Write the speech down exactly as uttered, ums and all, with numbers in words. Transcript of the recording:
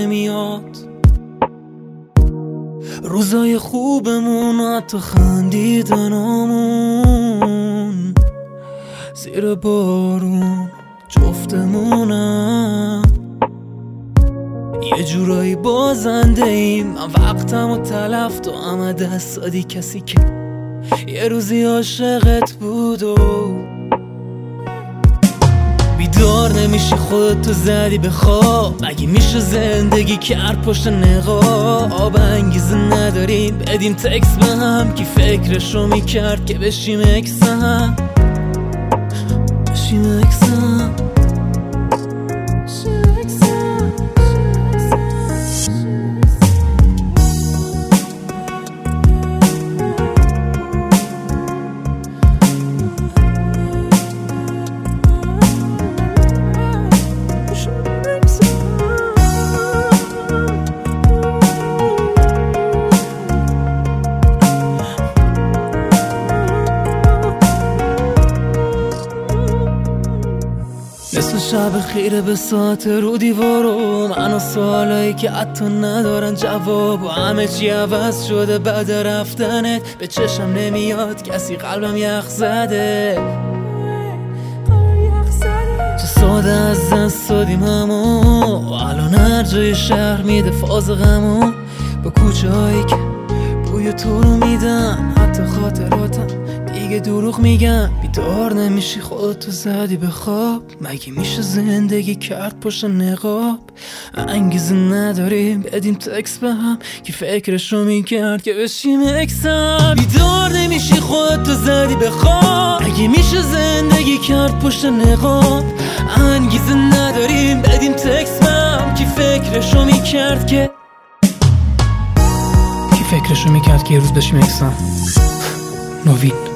نمیاد. روزای خوبمون و حتی خندیدنامون زیر بارون جفتمونم. یه جورایی بازنده ایم، من وقتم و تلف، تو همه دست دادی کسی که یه روزی عاشقت بود و بیدار نمیشی، خودتو زدی به خواب. مگه میشه زندگی کرد پشت نقاب؟ انگیزه نداریم بدیم تکس به هم، کی فکرشو میکرد که بشیم اکسم، بشیم اکسم. مثل شب خیره به ساعت رو دیوارو، من و سوالایی که حتی ندارن جواب، و همه چی عوض شده بعد رفتنت. به چشم نمیاد کسی، قلبم یخ زده، چه ساده از دست دادیم همو. الان هر جای شهر میده فاز غمو، با کوچه هایی که بوی تو رو میدن، حتی خاطراتم دیگه دروغ میگن. بیدار نمیشی، خودتو زدی به خواب. مگه میشه زندگی کرد پشت نقاب؟ انگیزه نداریم بدیم تکس به هم، کی فکرشو میکرد که بشیم اکسم. بیدار نمیشی، خودتو زدی به خواب. مگه میشه زندگی کرد پشت نقاب؟ انگیزه نداریم بدیم تکس به هم، کی فکرشو میکرد که کی فکرشو میکرد که یه روز بشیم اکسم. نوید.